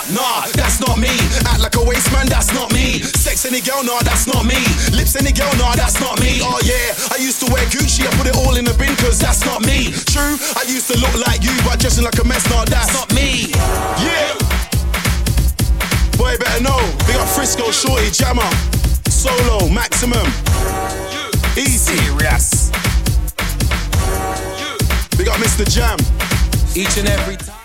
Nah, that's not me. Act like a waste man, that's not me. Sex any girl, nah, that's not me. Lips any girl, nah, that's not me. Oh yeah, I used to wear Gucci, I put it all in the bin, cause that's not me. True, I used to look like you, but dressing like a mess, nah, that's not me. Yeah. Boy, better know. Big up Frisco, Shorty, Jammer, Solo, Maximum, Easy, Serious. big up Mr. Jam. Each and every time.